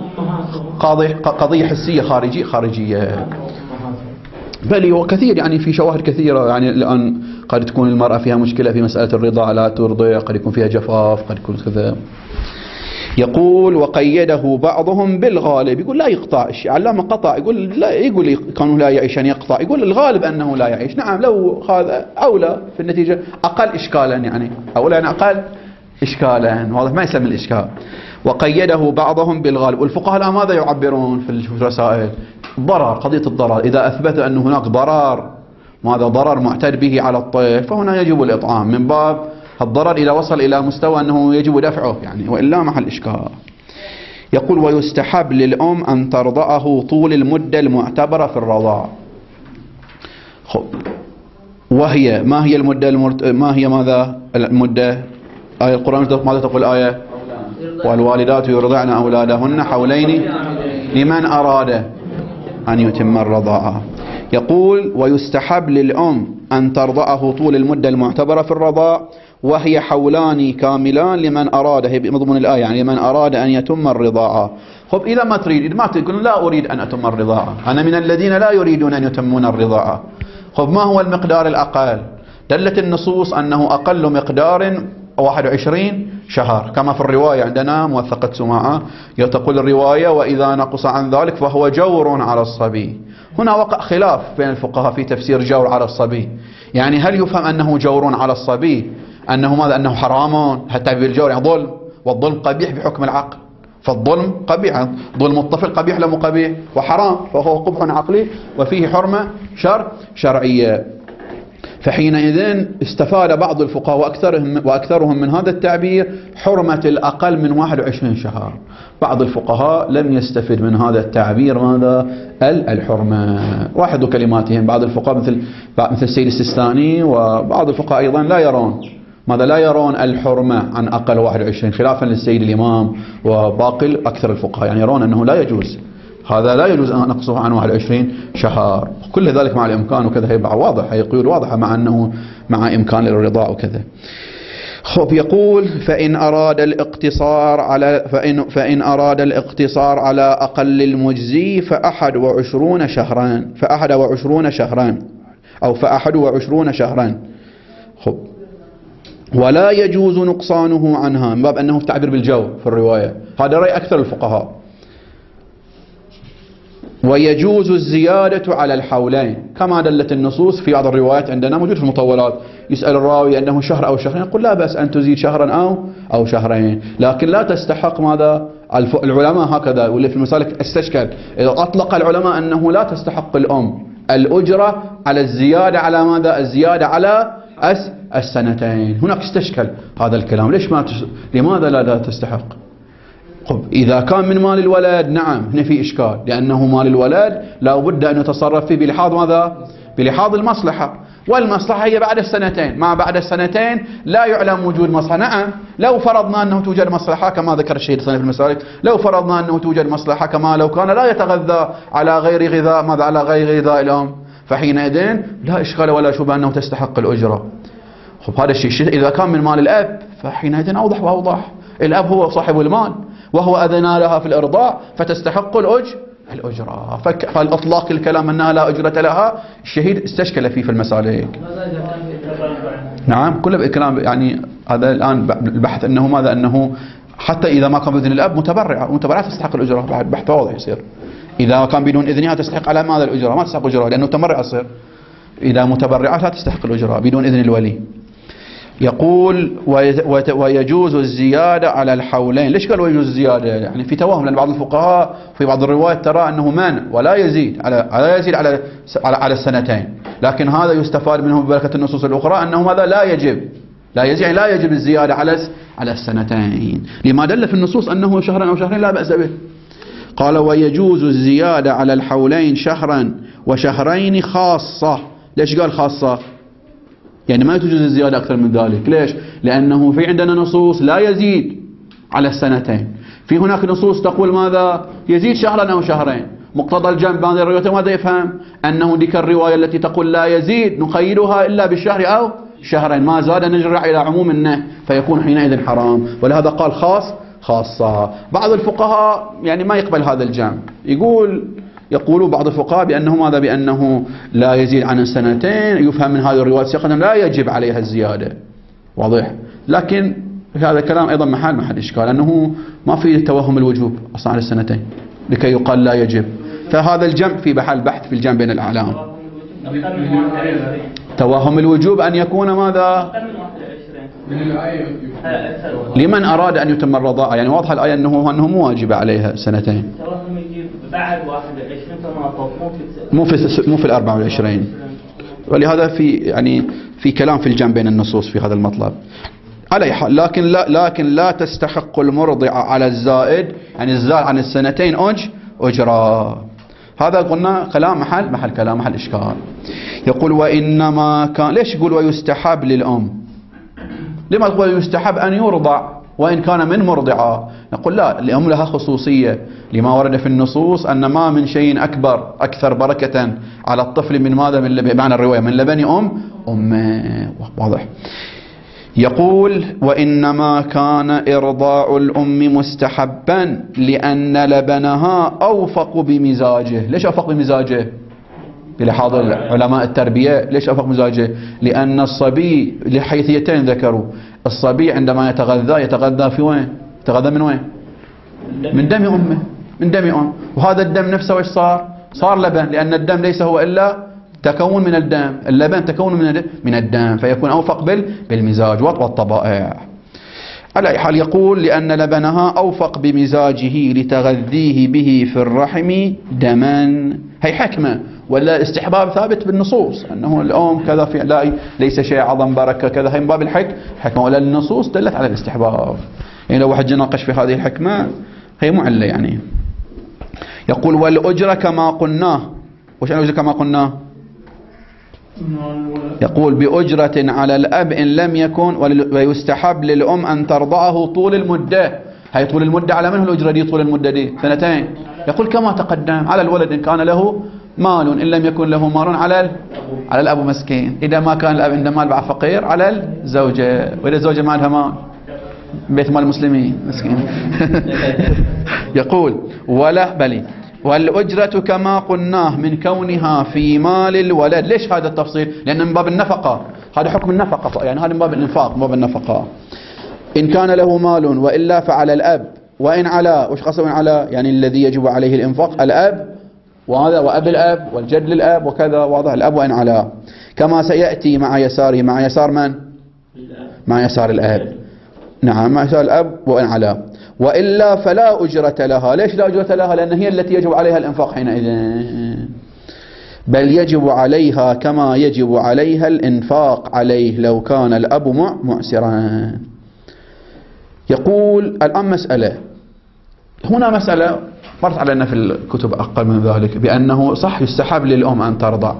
قضية حسية خارجية. بل وكثير يعني في شواهد كثيرة يعني الآن قد تكون المرأة فيها مشكلة في مسألة الرضاعة لا ترضع، قد يكون فيها جفاف، قد يكون كذا. يقول وقيده بعضهم بالغالب، يقول لا يقطع العلامة قطع، يقول لا، يقول كانوا لا يعيش أن يقطع، يقول الغالب أنه لا يعيش. نعم لو هذا أولى في النتيجة أقل إشكالا يعني أولى يعني أقل إشكالا واضح ما يسمى الإشكال. وقيده بعضهم بالغالب. والفقهاء الآن ماذا يعبرون في الرسائل؟ ضرر، قضية الضرر، إذا أثبت أن هناك ضرر معتد به على الطفل فهنا يجب الإطعام من باب الضرر إذا وصل إلى مستوى أنه يجب دفعه يعني، وإلا محل إشكال. يقول ويستحب للأم أن ترضعه طول المدة المعتبرة في الرضاع. خب وهي ما هي المدة ماذا المدة؟ آية القرآن ماذا تقول الآية؟ والوالدات يرضعن أولادهن حولين لمن أراد أن يتم الرضاعة. يقول ويستحب للأم أن ترضعه طول المدة المعتبرة في الرضاع وهي حولان كاملان لمن أراد، هي بمضمون الآية يعني لمن أراد أن يتم الرضاعة. خب إذا ما تريد ما تقول لا أريد أن أتم الرضاعة، أنا من الذين لا يريدون أن يتمون الرضاعة. خب ما هو المقدار الأقل؟ دلت النصوص أنه أقل مقدار 21 شهر كما في الرواية عندنا موثقة سماعة تقول الرواية وإذا نقص عن ذلك فهو جور على الصبي. هنا وقع خلاف بين الفقهاء في تفسير جور على الصبي، يعني هل يفهم أنه جور على الصبي أنه ماذا؟ أنه حرام حتى بالجور يعني ظلم، والظلم قبيح بحكم العقل، فالظلم قبيح، ظلم الطفل قبيح لم قبيح وحرام، فهو قبح عقلي وفيه حرمة شرعية. فحينئذ استفاد بعض الفقهاء وأكثرهم من هذا التعبير حرمة الأقل من 21 شهر. بعض الفقهاء لم يستفد من هذا التعبير ماذا؟ الحرمة. واحد كلماتهم بعض الفقهاء مثل السيد السيستاني وبعض الفقهاء أيضا لا يرون ماذا؟ لا يرون الحرمة عن أقل 21، خلافا للسيد الإمام وباقي أكثر الفقهاء، يعني يرون أنه لا يجوز، هذا لا يجوز أن نقصه عن 21 شهر. كل ذلك مع الإمكان وكذا، هي واضح، هي قيود واضحة مع أنه مع إمكان الرضاع وكذا. خب يقول فإن أراد الاقتصار على أقل المجزي ف21 شهرا خب، ولا يجوز نقصانه عنها، من باب أنه التعبير بالجو في الرواية، هذا رأي أكثر الفقهاء. ويجوز الزيادة على الحولين كما دلت النصوص في بعض الروايات عندنا موجود في المطولات، يسأل الراوي أنه شهر أو شهرين، يقول لا بأس أن تزيد شهرا أو شهرين، لكن لا تستحق ماذا؟ العلماء هكذا، واللي في المسالك استشكل إذا أطلق العلماء أنه لا تستحق الأم الأجرة على الزيادة على ماذا؟ الزيادة على السنتين. هناك استشكل هذا الكلام، لماذا لا تستحق؟ إذا كان من مال الولد نعم هنا في إشكال، لأنه مال الولد لا بد أن يتصرف فيه بلحاظ ماذا؟ بلحاظ المصلحة، والمصلحة هي بعد السنتين، ما بعد السنتين لا يعلم وجود مصلحة. نعم لو فرضنا أنه توجد مصلحة كما ذكر الشيخ الثاني في المسالك، لو فرضنا أنه توجد مصلحة كما لو كان لا يتغذى على غير غذاء ماذا؟ على غير غذاء الأم، فحينئذ لا إشكال ولا شبهة أنه تستحق الأجرة. خب هذا الشيء إذا كان من مال الأب فحينئذ أوضح وأوضح، الأب هو صاحب المال وهو أذن لها في الإرضاع فتستحق الأجرة. فالإطلاق الكلام أنها لا أجرة لها الشهيد استشكل فيه في المسالك. نعم كله بإكرام، يعني هذا الآن البحث أنه ماذا؟ أنه حتى إذا ما كان بإذن الأب متبرعة تستحق الأجرة، بعد بحث واضح يصير. إذا كان بدون إذنها تستحق على ماذا الأجرة؟ ما تستحق الأجرة لأنه متبرعة يصير، إذا متبرعة لا تستحق الأجرة بدون إذن الولي. يقول ويجوز الزيادة على الحولين. ليش قال ويجوز الزيادة؟ يعني في توهم، لأن بعض الفقهاء في بعض الروايات ترى أنه مانع ولا يزيد على السنتين، لكن هذا يستفاد منه ببركة النصوص الأخرى أنه ماذا؟ لا يجب الزيادة على السنتين، لما دل في النصوص أنه شهرا أو شهرين لا بأس به. قال ويجوز الزيادة على الحولين شهرا وشهرين خاصة. ليش قال خاصة؟ يعني ما تجوز الزيادة أكثر من ذلك. ليش؟ لأنه في عندنا نصوص لا يزيد على السنتين، في هناك نصوص تقول ماذا؟ يزيد شهرا أو شهرين. مقتضى الجمع بين الروايتين ماذا يفهم؟ أنه ذيك الرواية التي تقول لا يزيد نقيدها إلا بالشهر أو شهرين، ما زاد نرجع إلى عموم النهي فيكون حينئذ حرام، ولهذا قال خاصة. بعض الفقهاء يعني ما يقبل هذا الجمع، يقول بعض الفقهاء بأنه لا يزيد عن السنتين، يفهم من هذه الرواية سيقنا لا يجب عليها الزيادة، واضح. لكن هذا الكلام أيضا محل إشكال، أنه ما في توهم الوجوب أصلا على السنتين لكي يقال لا يجب. فهذا الجمع في محل بحث في الجمع بين الأعلام. توهم الوجوب أن يكون ماذا؟ لمن أراد أن يتم الرضاعة، يعني واضح الآية أنه مو واجب عليها سنتين، بعد 21 مو في 24. ولهذا في كلام في الجمع بين النصوص في هذا المطلب. على حال لكن لا تستحق المرضعة على الزائد، يعني الزائد عن السنتين أجرة. هذا قلنا كلام محل إشكال. يقول وإنما كان، ليش يقول ويستحب للأم؟ لما يقول يستحب أن يرضع وإن كان من مرضعة؟ نقول لا، الأم لها خصوصية لما ورد في النصوص أن ما من شيء أكثر بركة على الطفل من ماذا؟ من بمعنى الرواية من لبن أمه، واضح. يقول وإنما كان إرضاع الأم مستحبا لأن لبنها أوفق بمزاجه. ليش أوفق بمزاجه؟ بلحاظ علماء التربية ليش أوفق بمزاجه؟ لأن الصبي لحيثيتين ذكروا، الصبي عندما يتغذى في وين؟ يتغذى من وين؟ من دم أمه، من دم أم، وهذا الدم نفسه وإيش صار لبن، لأن الدم ليس هو إلا تكون من الدم، اللبن تكون من الدم، فيكون أوفق بالمزاج والطبائع. على أي حال يقول لأن لبنها أوفق بمزاجه لتغذيه به في الرحم دما. هي حكمة، ولا استحباب ثابت بالنصوص أنه الأم كذا في لا ليس شيء عظم بركة كذا، هي من باب الحكمة، ولا النصوص دلت على الاستحباب. يعني لو واحد يناقش في هذه الحكمة هي معلة يعني. يقول والأجرة كما قلناه. وش الأجرة كما قلناه؟ يقول بأجرة على الأب إن لم يكن، ويستحب للأم أن ترضعه طول المدة. هي طول المدة على من الأجرة دي؟ طول المدة دي 2. يقول كما تقدم على الولد إن كان له مال، إن لم يكن له مال على الأب مسكين. إذا ما كان الأب عنده مال بعد فقير على الزوجة، وإذا الزوجة ما عندها مال بيت مال المسلمين مسكين. يقول ولا بلي والأجرة كما قلناه من كونها في مال الولد. ليش هذا التفصيل؟ لأن من باب النفقة، هذا حكم النفقة، يعني هذا من باب الإنفاق، من باب النفقة. إن كان له مال وإلا فعلى الأب، وإن على. وش قصد وإن على؟ يعني الذي يجب عليه الإنفاق الأب، وهذا وأب الأب والجد للأب وكذا، واضح الأب وإن على، كما سيأتي مع يساره. مع يسار من؟ مع يسار الأب. نعم مع يسار الأب وإن على. وإلا فلا أجرة لها. ليش لا أجرة لها؟ لأن هي التي يجب عليها الإنفاق حينئذ، بل يجب عليها كما يجب عليها الإنفاق عليه لو كان الأب معسرا. يقول الآن مسألة، هنا مسألة مرت علينا في الكتب أقل من ذلك، بأنه صح يستحب للأم أن ترضع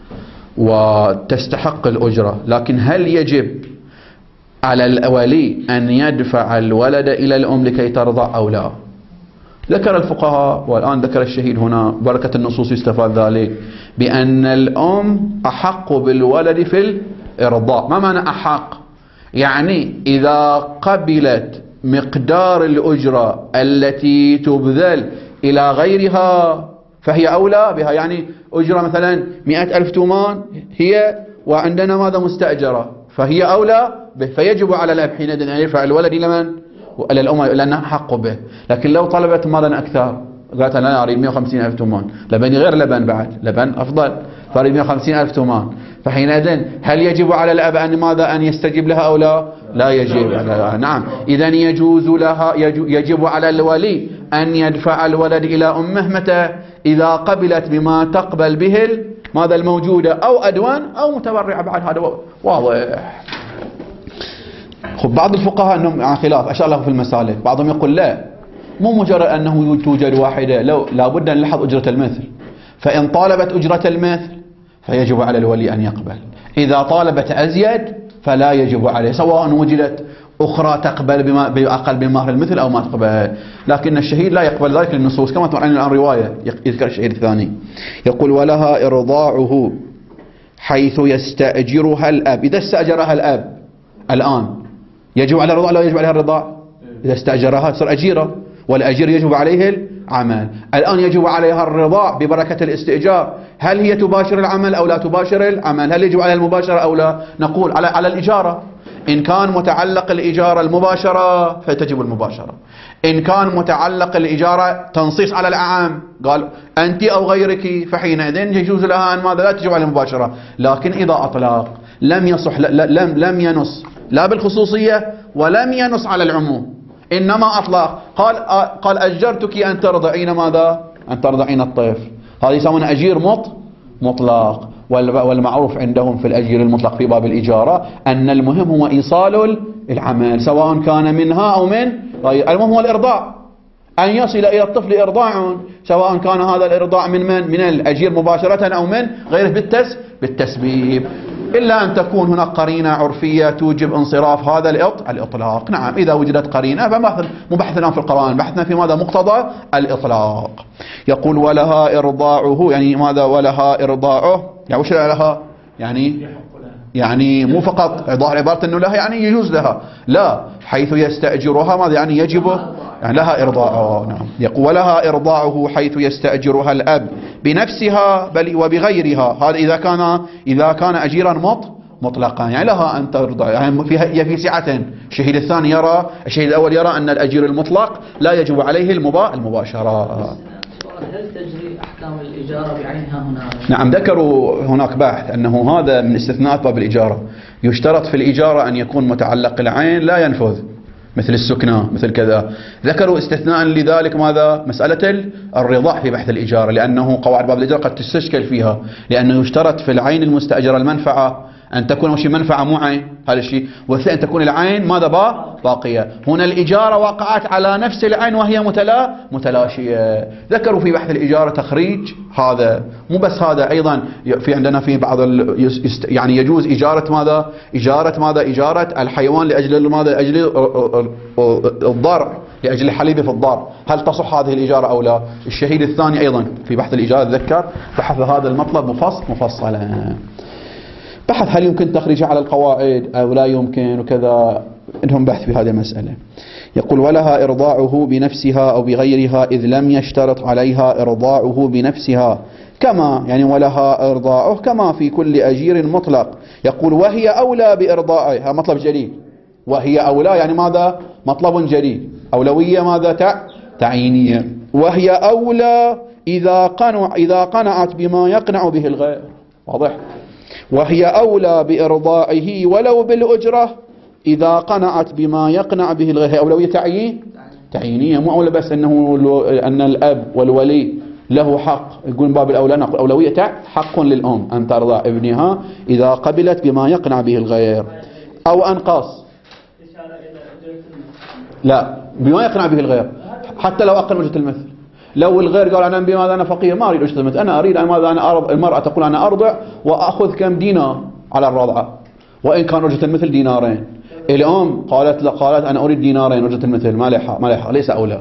وتستحق الأجرة، لكن هل يجب على الولي أن يدفع الولد إلى الأم لكي ترضع أو لا؟ ذكر الفقهاء، والآن ذكر الشهيد هنا بركة النصوص يستفاد ذلك، بأن الأم أحق بالولد في الإرضاع. ما معنى أحق؟ يعني إذا قبلت مقدار الأجرة التي تبذل إلى غيرها فهي أولى بها. يعني أجرة مثلا 100,000 تومان هي، وعندنا ماذا مستأجرة، فهي أولى به، فيجب على الأب حينئذ أن يدفع الولد إلى من؟ إلى الأم، لأنها حق به. لكن لو طلبت مالا أكثر، قالت أنا أريد 150,000 تومان، لبني غير لبن بعد، لبن أفضل، فأريد 150,000 تومان، فحينئذ هل يجب على الأب أن ماذا أن يستجيب لها أو لا؟ لا يجب. نعم، إذن يجوز لها، يجب على الولي أن يدفع الولد إلى أمه متى؟ إذا قبلت بما تقبل به ماذا الموجودة، أو أدوان أو متبرعة بعد. هذا واضح. خب بعض الفقهاء أنهم عن خلاف أشار له في المسالك، بعضهم يقول لا، مو مجرد أنه توجد واحدة، لابد أن نلاحظ أجرة المثل. فإن طالبت أجرة المثل فيجب على الولي أن يقبل، إذا طالبت أزيد فلا يجب عليه، سواء وجدت أخرى تقبل بأقل بمهر المثل أو ما تقبل. لكن الشهيد لا يقبل ذلك للنصوص، كما ترى الآن رواية يذكر الشهيد الثاني. يقول ولها إرضاعه حيث يستأجرها الأب. إذا استأجرها الأب الآن يجب على الرضاع، لا يجب عليها الرضاع؟ إذا استأجرها تصير أجيرة، والأجير يجب عليه العمل. الآن يجب عليها الرضاع ببركة الاستئجار. هل هي تباشر العمل أو لا تباشر العمل؟ هل يجب عليها المباشرة أو لا؟ نقول على الإجارة. إن كان متعلق الإجارة المباشرة فتجب المباشرة. إن كان متعلق الإجارة تنصيص على الأعم، قال أنت أو غيرك، فحينئذ يجوز لها أن ماذا لا تجب على المباشرة. لكن إذا أطلاق لم يصح، لم ينص لا بالخصوصية ولم ينص على العموم، إنما أطلاق. قال أجرتك أن ترضعين ماذا؟ أن ترضعين الطفل. هذا يسمونه أجير مطلق. والمعروف عندهم في الأجير المطلق في باب الإجارة أن المهم هو إيصال العمل، سواء كان منها أو من غير. المهم هو الإرضاع، أن يصل إلى الطفل إرضاع، سواء كان هذا الإرضاع من الأجير مباشرة أو من غيره بالتسبيب، إلا أن تكون هناك قرينة عرفية توجب انصراف هذا الإطلاق. نعم، إذا وجدت قرينة، فمو بحثنا في القرآن، بحثنا في ماذا مقتضى الإطلاق. يقول ولها إرضاعه، يعني ماذا ولها إرضاعه؟ يعني وش لها؟ يعني مو فقط عبارة أنه لها يعني يجوز لها، لا، حيث يستأجرها ماذا يعني يجب يعني لها إرضاعه. نعم، يقول ولها إرضاعه حيث يستأجرها الأب بنفسها بل وبغيرها. هذا إذا كان أجيرا مطلقا، يعني لها أن ترضع، يعني في سعة. الشهيد الأول يرى أن الأجير المطلق لا يجب عليه المباشرة. هل تجري أحكام الإجارة بعينها هنا؟ نعم، ذكروا هناك بحث أنه هذا من استثناءات باب الإجارة. يشترط في الإجارة أن يكون متعلق العين لا ينفذ، مثل السكنى مثل كذا. ذكروا استثناء لذلك ماذا؟ مسألة الرضاع في بحث الإجارة، لأنه قواعد باب الإجارة قد تستشكل فيها، لأنه يشترط في العين المستأجرة المنفعة أن تكون شيء منفعة مو عين، هذا الشيء، والثاني أن تكون العين ماذا باقية. هنا الإجارة وقعت على نفس العين وهي متلاشية. ذكروا في بحث الإجارة تخريج هذا. مو بس هذا، أيضا في عندنا في بعض يعني يجوز إجارة ماذا؟ إجارة الحيوان لأجل ماذا؟ لأجل الضرع، لأجل الحليب في الضرع، هل تصح هذه الإجارة أو لا؟ الشهيد الثاني أيضا في بحث الإجارة ذكر بحث هذا المطلب مفصلا. بحث هل يمكن تخريجها على القواعد أو لا يمكن وكذا، عندهم بحث في هذه المسألة. يقول ولها إرضاعه بنفسها أو بغيرها إذ لم يشترط عليها إرضاعه بنفسها، كما يعني ولها إرضاعه كما في كل أجير مطلق. يقول وهي أولى بإرضاعها، مطلب جديد، وهي أولى يعني ماذا؟ مطلب جديد، أولوية ماذا؟ تعيينية. وهي أولى إذا قنعت بما يقنع به الغير، واضح؟ وهي أولى بإرضاعه ولو بالأجرة إذا قنعت بما يقنع به الغير. هي أولوية تعيينية، مو أولى بس أن الأب والولي له حق، يقول باب الأولى نقول أولوية حق للأم أن ترضع ابنها إذا قبلت بما يقنع به الغير أو أنقص. لا، بما يقنع به الغير، حتى لو أقل وجهة المثل. لو الغير قال أنا بماذا أنا فقير ما أريد وجهة المثل، أنا أريد ماذا؟ أنا أرضع. المرأة تقول أنا أرضع وأخذ كم دينار على الرضعة، وإن كان وجهة المثل دينارين. الأم قالت أنا أريد دينارين وجهة المثل، ما لها ليس أولى.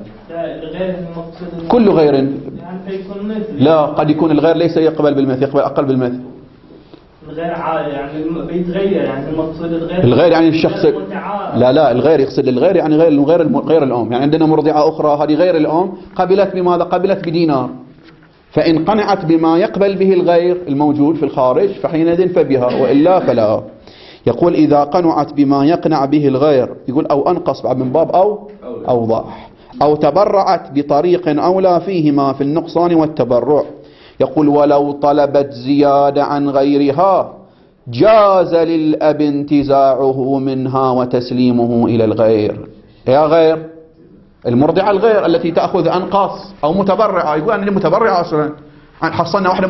كل غير لا، قد يكون الغير ليس يقبل بالمثل، يقبل أقل بالمثل. الغير يعني بيتغير، يعني المقصود الغير يعني الشخص. لا الغير يقصد الغير يعني غير الأم. يعني عندنا مرضعة أخرى هذه غير الأم قبلت بماذا؟ قبلت بدينار، فإن قنعت بما يقبل به الغير الموجود في الخارج فحينئذ فبها، وإلا فلا. يقول إذا قنعت بما يقنع به الغير، يقول أو أنقص بعد من باب أو أوضح، أو تبرعت بطريق أولى فيهما في النقصان والتبرع. يقول ولو طلبت زيادة عن غيرها جاز للأب انتزاعه منها وتسليمه إلى الغير. يا غير المرضعة الغير التي تأخذ أنقاص أو متبرعة، يقول أنا متبرعة أصلا، حصلنا واحدة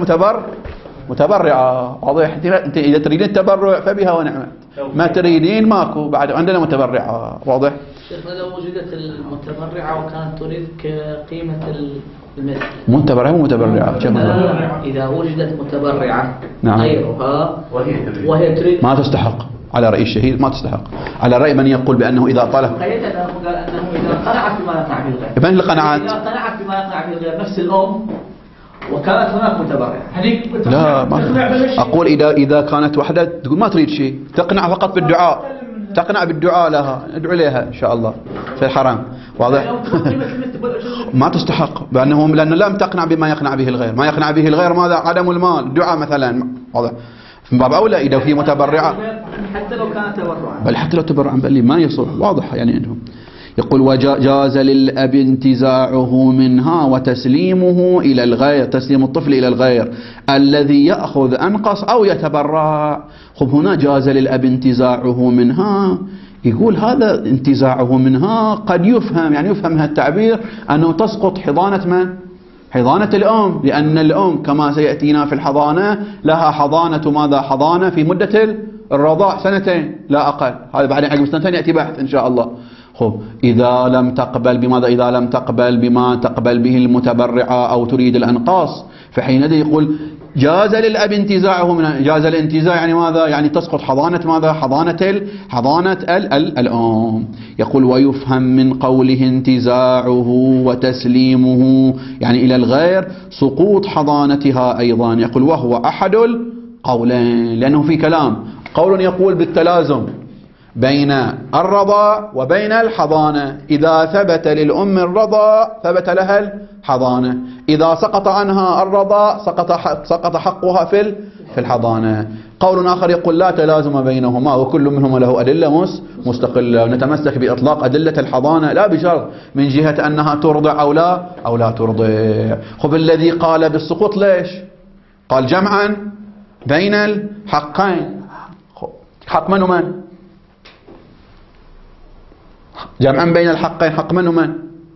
متبرعة، واضح؟ أنت إذا تريدين التبرع فبها ونعمت، ما تريدين ماكو، بعد عندنا متبرعة، واضح؟ شيخنا لو وجدت المتبرعة وكانت تريد كقيمة المثل، متبرعة ومتبرعة، إذا وجدت متبرعة نعم. غيرها وهي تريد ما تستحق، على رأي الشهيد ما تستحق، على رأي من يقول بأنه إذا طلب قال أنه إذا قنعت بما يقنع به الغير، من اللي قنعت؟ إذا قنعت بما يقنع به الغير نفس الأم وكانت هناك متبرعة، لا ما أقول إذا كانت وحدة تقول ما تريد شيء، تقنع فقط بالدعاء، تقنع بالدعاء لها، ادعو لها إن شاء الله في الحرام، واضح؟ ما تستحق، لأنه لم تقنع بما يقنع به الغير، ما يقنع به الغير ماذا؟ عدم المال، دعاء مثلا، واضح؟ من باب أولى إذا في متبرعة، حتى لو كانت تبرعا، بل حتى لو تبرعا بل ما يصح، واضح يعني عندهم. يقول وجاز للأب انتزاعه منها وتسليمه إلى الغير، تسليم الطفل إلى الغير الذي يأخذ أنقص أو يتبرع. خب هنا جاز للأب انتزاعه منها، يقول هذا انتزاعه منها قد يفهم، يعني يفهم هذا التعبير أنه تسقط حضانة من؟ حضانة الأم، لأن الأم كما سيأتينا في الحضانة لها حضانة ماذا؟ حضانة في مدة الرضاع 2 لا أقل، هذا بعدين عقب 2 يأتي بحث إن شاء الله. خب إذا لم تقبل بماذا؟ إذا لم تقبل بما تقبل به المتبرعة أو تريد الأنقاص، فحينئذ يقول جاز للأب انتزاعه من، جاز الانتزاع يعني ماذا؟ يعني تسقط حضانة ماذا؟ حضانة الأم. يقول ويفهم من قوله انتزاعه وتسليمه يعني إلى الغير سقوط حضانتها أيضا. يقول وهو أحد القولين، لأنه في كلام، قول يقول بالتلازم بين الرضا وبين الحضانة، إذا ثبت للأم الرضا ثبت لها الحضانة، إذا سقط عنها الرضا سقط حقها في الحضانة. قول آخر يقول لا تلازم بينهما وكل منهما له أدلة مستقلة، ونتمسك بإطلاق أدلة الحضانة لا بشرط من جهة أنها ترضع أو لا ترضع. خب الذي قال بالسقوط ليش؟ قال جمعا بين الحقين، حق من ومن؟ جمعا بين الحقين، حق من ومن؟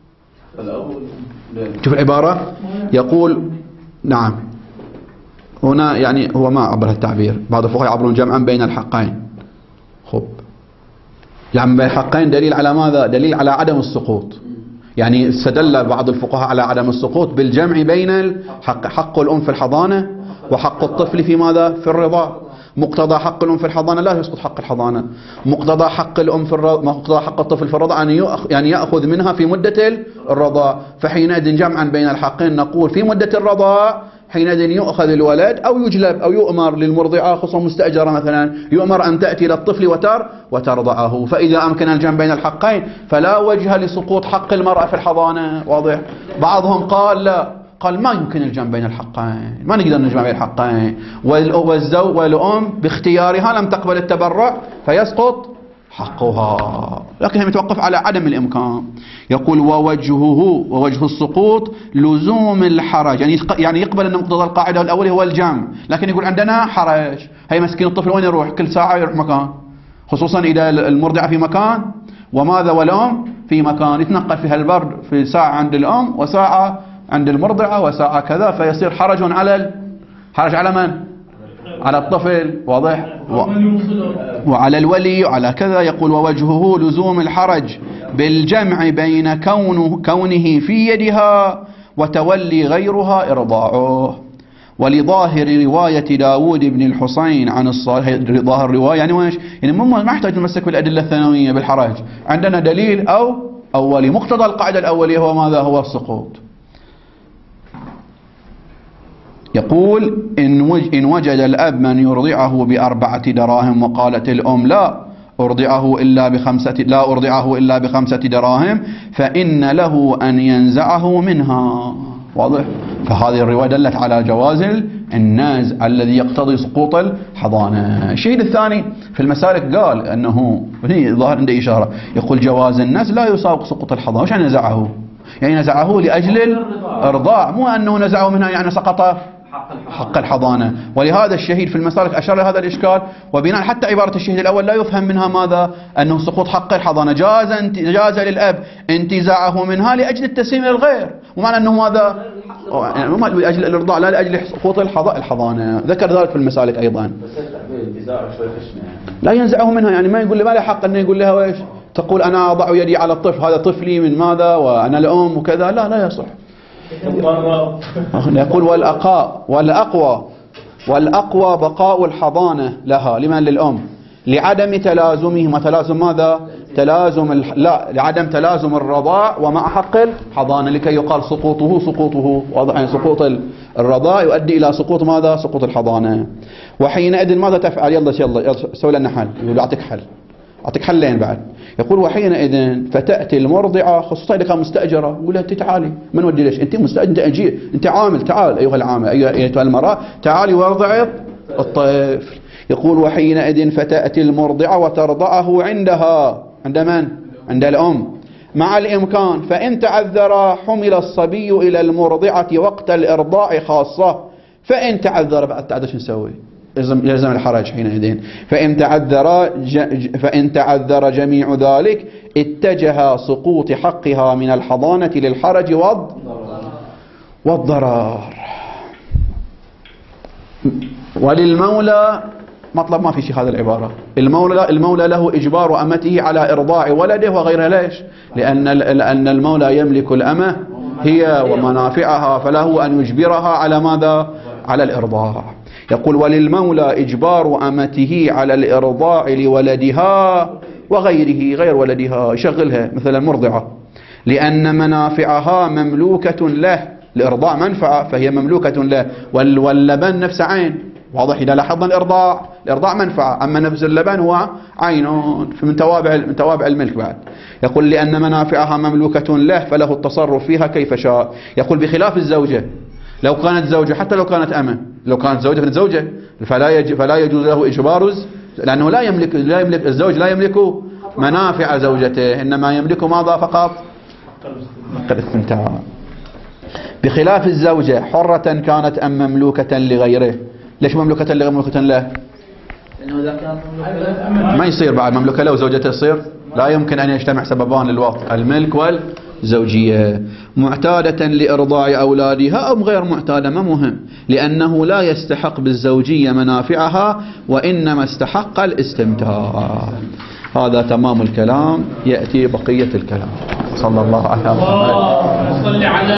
شوف العبارة يقول نعم هنا، يعني هو ما عبر التعبير، بعض الفقهاء يعبرون جمعا بين الحقين. خب جمعا بين الحقين دليل على ماذا؟ دليل على عدم السقوط. يعني استدل بعض الفقهاء على عدم السقوط بالجمع بين الحق، حق الأم في الحضانة وحق الطفل في ماذا؟ في الرضاع. مقتضى حق الأم في الحضانة لا يسقط حق الحضانة، مقتضى حق الأم في مقتضى حق الطفل في الرضاع أن يأخذ منها في مدة الرضاع. فحينئذ جمعا بين الحقين نقول في مدة الرضاع حينئذ يؤخذ الولد أو يجلب أو يؤمر للمرضعة، خصوصا مستأجرة مثلا، يؤمر أن تأتي للطفل وترضعه. فإذا أمكن الجمع بين الحقين فلا وجه لسقوط حق المرأة في الحضانة. واضح؟ بعضهم قال لا، قال ما يمكن الجمع بين الحقين، ما نقدر نجمع بين الحقين، والزوج والأم باختيارها لم تقبل التبرع فيسقط حقها، لكن هم يتوقف على عدم الإمكان. يقول ووجه السقوط لزوم الحرج، يعني يقبل أن مقتضى القاعدة الأولى هو الجمع، لكن يقول عندنا حرج. هي مسكين الطفل وين يروح؟ كل ساعة يروح مكان، خصوصا إذا المرضعة في مكان وماذا والأم في مكان، يتنقل في هالبرد في ساعة عند الأم وساعة عند المرضعة وساعة كذا، فيصير حرج على من؟ على الطفل. واضح؟ وعلى الولي وعلى كذا. يقول ووجهه لزوم الحرج بالجمع بين كونه في يدها وتولي غيرها إرضاعه. ولظاهر رواية داود بن الحسين عن الصالح، ظاهر الرواية يعني ويش؟ يعني ما يحتاج نمسك بالأدلة الثانوية بالحرج، عندنا دليل أو أولي. مقتضى القاعدة الأولية هو ماذا؟ هو السقوط. يقول إن وجد الأب من يرضعه ب4 دراهم وقالت الأم لا أرضعه إلا ب5 دراهم فإن له أن ينزعه منها. واضح؟ فهذه الرواية دلت على جواز النازع الذي يقتضي سقوط الحضانة. الشيء الثاني في المسالك قال أنه ظاهر عنده إشارة، يقول جواز النازع لا يساوق سقوط الحضانة. وش يعني نزعه؟ يعني نزعه لأجل الإرضاع، مو أنه نزعه منها يعني سقط حق الحضانة. ولهذا الشهيد في المسالك أشار لهذا الإشكال، وبناء حتى عبارة الشهيد الأول لا يفهم منها ماذا؟ أنه سقوط حق الحضانة. جاز للأب انتزاعه منها لأجل التسليم للغير، ومعنى أنه ماذا؟ يعني لأجل الإرضاع لا لأجل سقوط الحضانة. ذكر ذلك في المسالك أيضا. لا ينزعه منها، يعني ما يقول لي ما له حق أنه يقول لها ويش تقول أنا أضع يدي على الطفل، هذا طفلي من ماذا وأنا الأم وكذا. لا يصح. يقول والأقوى بقاء الحضانة لها. لمن؟ للأم، لعدم تلازمهما. تلازم ماذا؟ لعدم تلازم الرضاع ومع حق الحضانة، لكي يقال سقوطه. واضح؟ يعني سقوط الرضاع يؤدي إلى سقوط ماذا؟ سقوط الحضانة. وحينئذ ماذا تفعل؟ يلا سوي لنا حل. يقول أعطيك حلين بعد. يقول وحينئذ فتأتي المرضعة، خصوصا إذا كان مستأجرة، يقول لها أنت تعالي، من ودي ليش؟ أنت مستأجر، أنت عامل، تعال أيها العامل، أيها المرأة تعالي وارضعي الطفل. يقول وحينئذ فتأتي المرضعة وترضعه عندها. عند من؟ عند الأم مع الإمكان. فإن تعذر حمل الصبي إلى المرضعة وقت الإرضاع خاصة. فإن تعذر بعد تعذر شو نسوي؟ يلزم الحرج حينئذ. فإن تعذر جميع ذلك اتجه سقوط حقها من الحضانة للحرج والضرر. للمولى مطلب ما في شيء هذا العبارة. المولى له إجبار أمته على إرضاع ولده وغيره. ليش؟ لأن المولى يملك الأمة هي ومنافعها، فله أن يجبرها على ماذا؟ على الإرضاع. يقول وللمولى إجبار أمته على الإرضاع لولدها وغيره، غير ولدها يشغلها مثل المرضعة، لأن منافعها مملوكة له. الإرضاع منفعة فهي مملوكة له، واللبن نفس عين. واضح؟ إذا لاحظنا الإرضاع منفعة، أما نفس اللبن هو عين من توابع الملك بعد. يقول لأن منافعها مملوكة له فله التصرف فيها كيف شاء. يقول بخلاف الزوجة، لو كانت زوجة حتى لو كانت أمة، لو كانت زوجة فلا يجوز له إجبار، لأنه لا يملك الزوج لا يملك منافع زوجته، إنما يملك ماذا فقط؟ الاستمتاع. بخلاف الزوجة حرة كانت أم مملوكة لغيره. ليش مملوكة لغير مملوكة له؟ لأنه إذا كانت مملوكة ما يصير بعد مملوكة له وزوجته تصير لا يمكن أن يجتمع سببان للوطء، الملك والزوجية. معتادة لإرضاع أولادها أم غير معتادة ما مهم، لأنه لا يستحق بالزوجية منافعها وإنما استحق الاستمتاع. هذا تمام الكلام، يأتي بقية الكلام. صلى الله عليه وسلم.